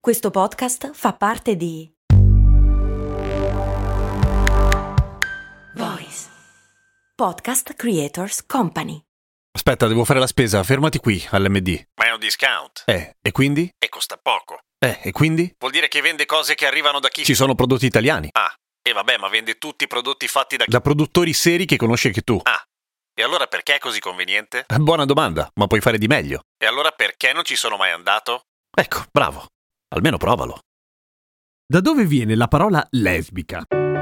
Questo podcast fa parte di Voice Podcast Creators Company. Aspetta, devo fare la spesa, fermati qui all'MD. Ma è un discount. E quindi? E costa poco. E quindi? Vuol dire che vende cose che arrivano da chi? Ci sono prodotti italiani. Ah, e vabbè, ma vende tutti i prodotti fatti da chi? Da produttori seri che conosci anche tu. Ah, e allora perché è così conveniente? Buona domanda, ma puoi fare di meglio. E allora perché non ci sono mai andato? Ecco, bravo. Almeno provalo. Da dove viene la parola lesbica?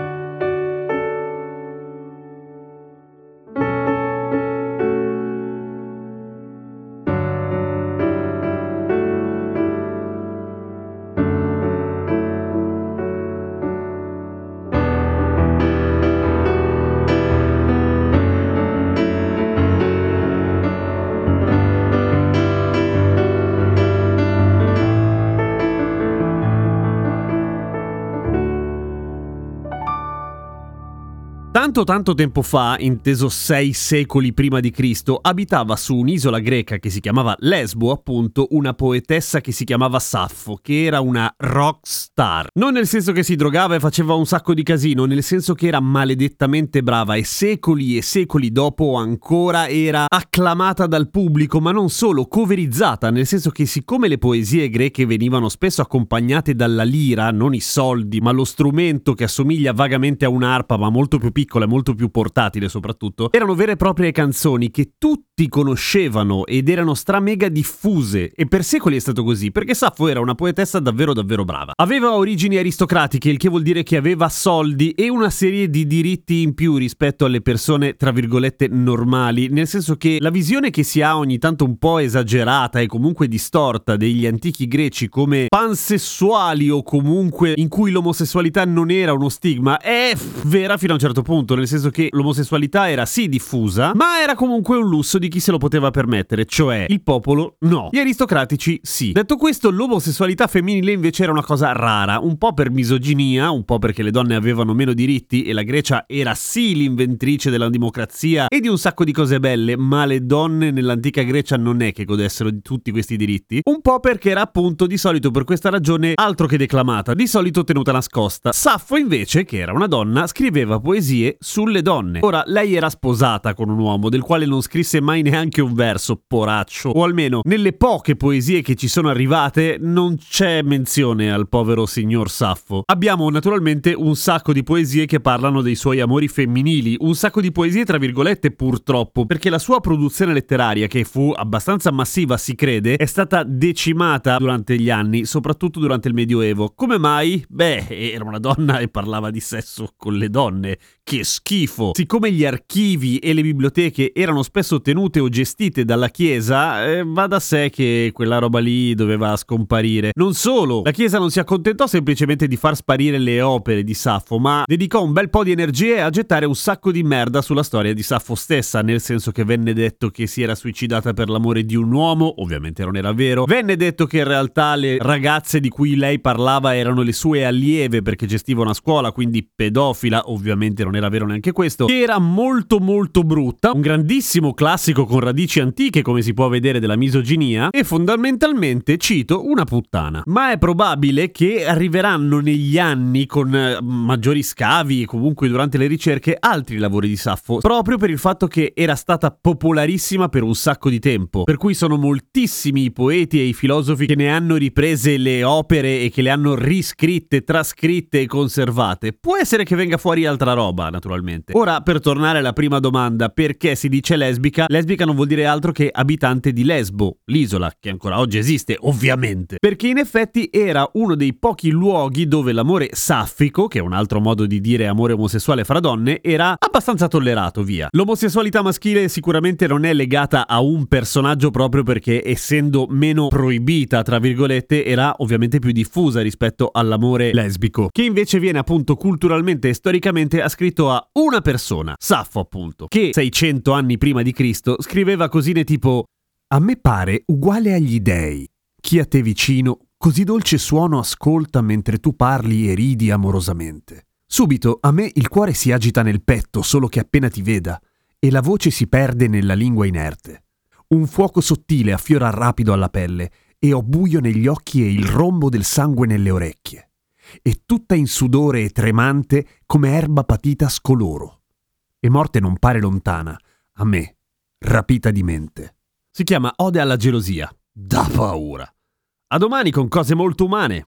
Tanto tempo fa, inteso 6 secoli prima di Cristo, abitava su un'isola greca che si chiamava Lesbo, appunto, una poetessa che si chiamava Saffo, che era una rock star. Non nel senso che si drogava e faceva un sacco di casino, nel senso che era maledettamente brava e secoli dopo ancora era acclamata dal pubblico, ma non solo, coverizzata, nel senso che siccome le poesie greche venivano spesso accompagnate dalla lira, non i soldi, ma lo strumento che assomiglia vagamente a un'arpa, ma molto più piccola, molto più portatile soprattutto, erano vere e proprie canzoni che tutti conoscevano ed erano mega diffuse, e per secoli è stato così, perché Saffo era una poetessa davvero brava. Aveva origini aristocratiche, il che vuol dire che aveva soldi e una serie di diritti in più rispetto alle persone tra virgolette normali, nel senso che la visione che si ha ogni tanto un po' esagerata e comunque distorta degli antichi greci come pansessuali o comunque in cui l'omosessualità non era uno stigma è vera fino a un certo punto, nel senso che l'omosessualità era sì diffusa, ma era comunque un lusso di chi se lo poteva permettere, cioè il popolo no, gli aristocratici sì. Detto questo, l'omosessualità femminile invece era una cosa rara, un po' per misoginia, un po' perché le donne avevano meno diritti e la Grecia era sì l'inventrice della democrazia e di un sacco di cose belle, ma le donne nell'antica Grecia non è che godessero di tutti questi diritti, un po' perché era appunto di solito per questa ragione altro che declamata, di solito tenuta nascosta. Saffo invece, che era una donna, scriveva poesie sulle donne. Ora, lei era sposata con un uomo del quale non scrisse mai neanche un verso, poraccio, o almeno nelle poche poesie che ci sono arrivate non c'è menzione al povero signor Saffo. Abbiamo naturalmente un sacco di poesie che parlano dei suoi amori femminili, un sacco di poesie tra virgolette purtroppo, perché la sua produzione letteraria, che fu abbastanza massiva si crede, è stata decimata durante gli anni, soprattutto durante il Medioevo. Come mai? Beh, era una donna e parlava di sesso con le donne. Che schifo! Siccome gli archivi e le biblioteche erano spesso tenute o gestite dalla Chiesa, va da sé che quella roba lì doveva scomparire. Non solo, la Chiesa non si accontentò semplicemente di far sparire le opere di Saffo, ma dedicò un bel po' di energie a gettare un sacco di merda sulla storia di Saffo stessa, nel senso che venne detto che si era suicidata per l'amore di un uomo, ovviamente non era vero, venne detto che in realtà le ragazze di cui lei parlava erano le sue allieve perché gestiva una scuola, quindi pedofila, ovviamente non era vero neanche questo, che era molto brutta, un grandissimo classico con radici antiche come si può vedere della misoginia e fondamentalmente, cito, una puttana. Ma è probabile che arriveranno negli anni con maggiori scavi e comunque durante le ricerche altri lavori di Saffo, proprio per il fatto che era stata popolarissima per un sacco di tempo, per cui sono moltissimi i poeti e i filosofi che ne hanno riprese le opere e che le hanno riscritte, trascritte e conservate. Può essere che venga fuori altra roba, naturalmente. Ora, per tornare alla prima domanda, perché si dice lesbica? Lesbica non vuol dire altro che abitante di Lesbo, l'isola, che ancora oggi esiste, ovviamente. Perché in effetti era uno dei pochi luoghi dove l'amore saffico, che è un altro modo di dire amore omosessuale fra donne, era abbastanza tollerato, via. L'omosessualità maschile sicuramente non è legata a un personaggio proprio perché, essendo meno proibita, tra virgolette, era ovviamente più diffusa rispetto all'amore lesbico, che invece viene appunto culturalmente e storicamente ascritto a una persona, Saffo appunto, che 600 anni prima di Cristo scriveva cosine tipo: a me pare uguale agli dei, chi a te vicino così dolce suono ascolta mentre tu parli e ridi amorosamente. Subito a me il cuore si agita nel petto solo che appena ti veda e la voce si perde nella lingua inerte. Un fuoco sottile affiora rapido alla pelle e ho buio negli occhi e il rombo del sangue nelle orecchie, e tutta in sudore e tremante come erba patita scoloro. E morte non pare lontana, a me, rapita di mente. Si chiama Ode alla gelosia. Da paura. A domani con cose molto umane.